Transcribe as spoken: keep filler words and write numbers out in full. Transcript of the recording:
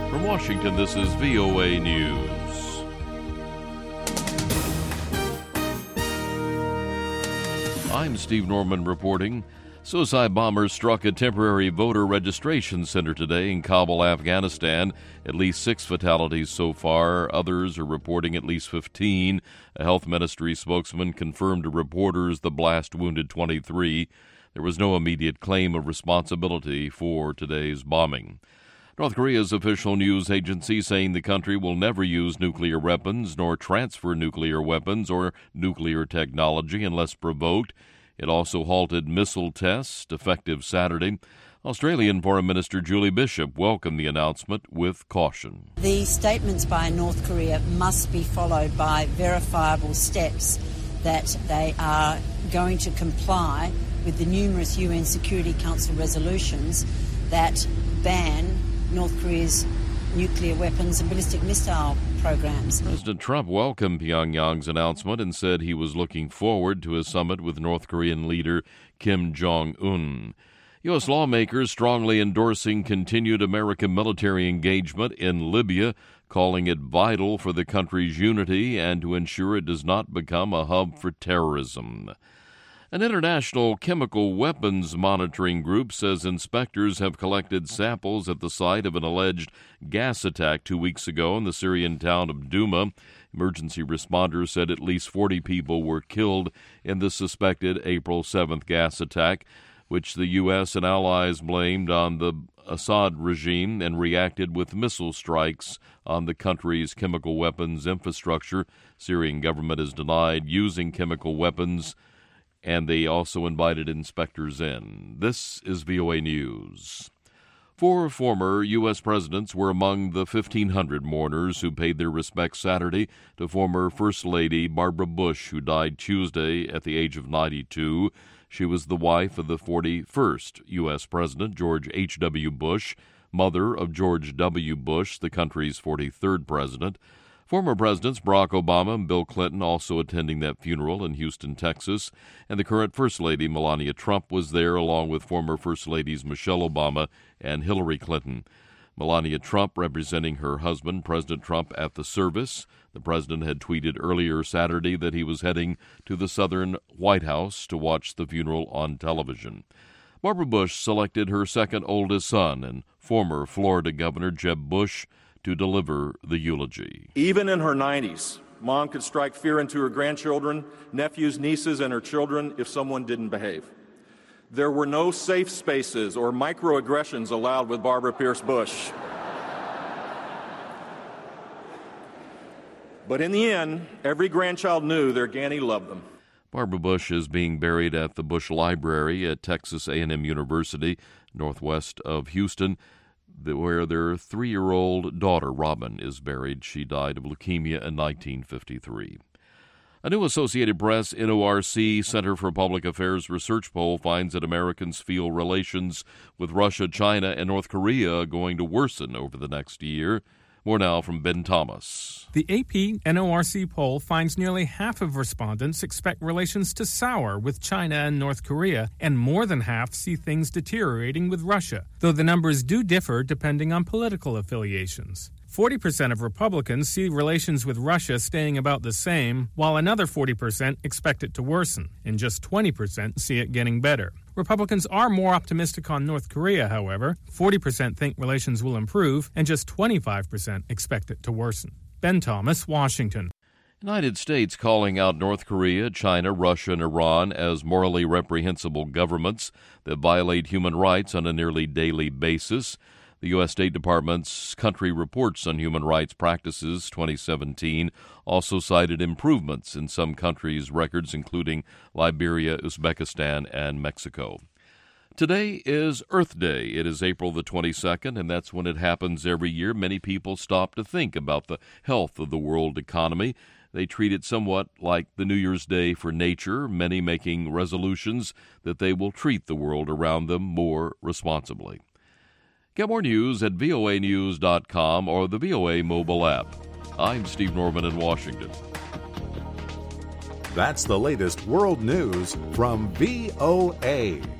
From Washington, this is V O A News. I'm Steve Norman reporting. Suicide bombers struck a temporary voter registration center today in Kabul, Afghanistan. At least six fatalities so far. Others are reporting at least fifteen. A health ministry spokesman confirmed to reporters the blast wounded twenty-three. There was no immediate claim of responsibility for today's bombing. North Korea's official news agency saying the country will never use nuclear weapons nor transfer nuclear weapons or nuclear technology unless provoked. It also halted missile tests effective Saturday. Australian Foreign Minister Julie Bishop welcomed the announcement with caution. The statements by North Korea must be followed by verifiable steps that they are going to comply with the numerous U N Security Council resolutions that ban North Korea's nuclear weapons and ballistic missile programs. President Trump welcomed Pyongyang's announcement and said he was looking forward to a summit with North Korean leader Kim Jong-un. U S lawmakers strongly endorsing continued American military engagement in Libya, calling it vital for the country's unity and to ensure it does not become a hub for terrorism. An international chemical weapons monitoring group says inspectors have collected samples at the site of an alleged gas attack two weeks ago in the Syrian town of Douma. Emergency responders said at least forty people were killed in the suspected April seventh gas attack, which the U S and allies blamed on the Assad regime and reacted with missile strikes on the country's chemical weapons infrastructure. Syrian government has denied using chemical weapons, and they also invited inspectors in. This is V O A News. Four former U S presidents were among the fifteen hundred mourners who paid their respects Saturday to former First Lady Barbara Bush, who died Tuesday at the age of ninety-two. She was the wife of the forty-first U S President, George H W. Bush, mother of George W. Bush, the country's forty-third president. Former Presidents Barack Obama and Bill Clinton also attending that funeral in Houston, Texas, and the current First Lady Melania Trump was there along with former First Ladies Michelle Obama and Hillary Clinton. Melania Trump representing her husband, President Trump, at the service. The president had tweeted earlier Saturday that he was heading to the southern White House to watch the funeral on television. Barbara Bush selected her second oldest son and former Florida Governor Jeb Bush to deliver the eulogy. Even in her nineties, Mom could strike fear into her grandchildren, nephews, nieces, and her children if someone didn't behave. There were no safe spaces or microaggressions allowed with Barbara Pierce Bush. But in the end, every grandchild knew their Granny loved them. Barbara Bush is being buried at the Bush Library at Texas A and M University, northwest of Houston, where their three-year-old daughter, Robin, is buried. She died of leukemia in nineteen fifty-three. A new Associated Press N O R C Center for Public Affairs research poll finds that Americans feel relations with Russia, China, and North Korea are going to worsen over the next year. More now from Ben Thomas. The A P N O R C poll finds nearly half of respondents expect relations to sour with China and North Korea, and more than half see things deteriorating with Russia, though the numbers do differ depending on political affiliations. forty percent of Republicans see relations with Russia staying about the same, while another forty percent expect it to worsen, and just twenty percent see it getting better. Republicans are more optimistic on North Korea, however. forty percent think relations will improve, and just twenty-five percent expect it to worsen. Ben Thomas, Washington. United States calling out North Korea, China, Russia, and Iran as morally reprehensible governments that violate human rights on a nearly daily basis. The U S State Department's Country Reports on Human Rights Practices twenty seventeen also cited improvements in some countries' records, including Liberia, Uzbekistan, and Mexico. Today is Earth Day. It is April the twenty-second, and that's when it happens every year. Many people stop to think about the health of the world economy. They treat it somewhat like the New Year's Day for nature, many making resolutions that they will treat the world around them more responsibly. Get more news at V O A news dot com or the V O A mobile app. I'm Steve Norman in Washington. That's the latest world news from V O A.